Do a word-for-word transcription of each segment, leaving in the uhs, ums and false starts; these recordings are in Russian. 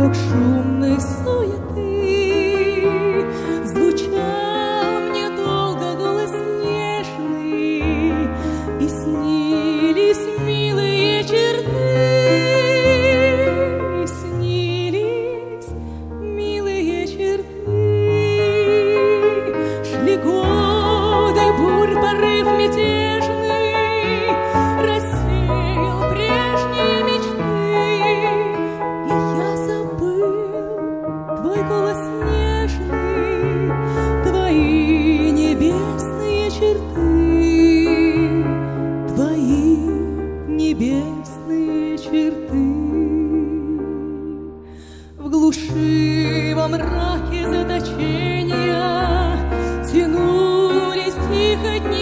круг шумной суеты звучал мне долго голос нежный, и снились милые черты, и снились милые черты. Шли годы, бурь, порыв мятежный рассеял прежние мечты, и я забыл твой голос нежный, твои небесные черты, твои небесные черты. В глуши, во мраке заточения тянулись тихо дни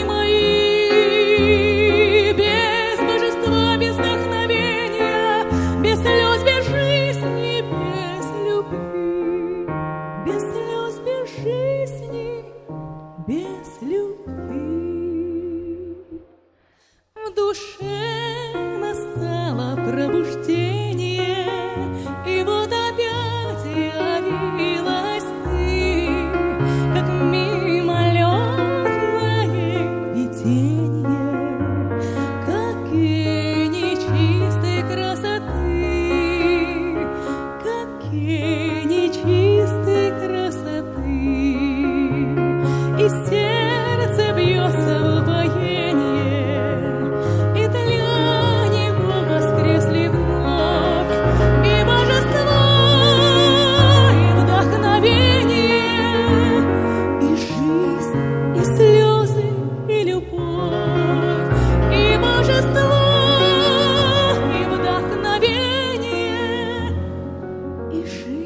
мои, без божества, без вдохновения, без слез, без жизни, без любви, без слез, без жизни, без любви. В душе настало пробуждение, и вот опять явилась ты, как мимолетное видение, как гений чистой красоты, как гений чистой красоты. И сердце бьется в упоении, и для него воскресли вновь и божество, и вдохновение, и жизнь, и слезы, и любовь, и божество, и вдохновение, и жизнь.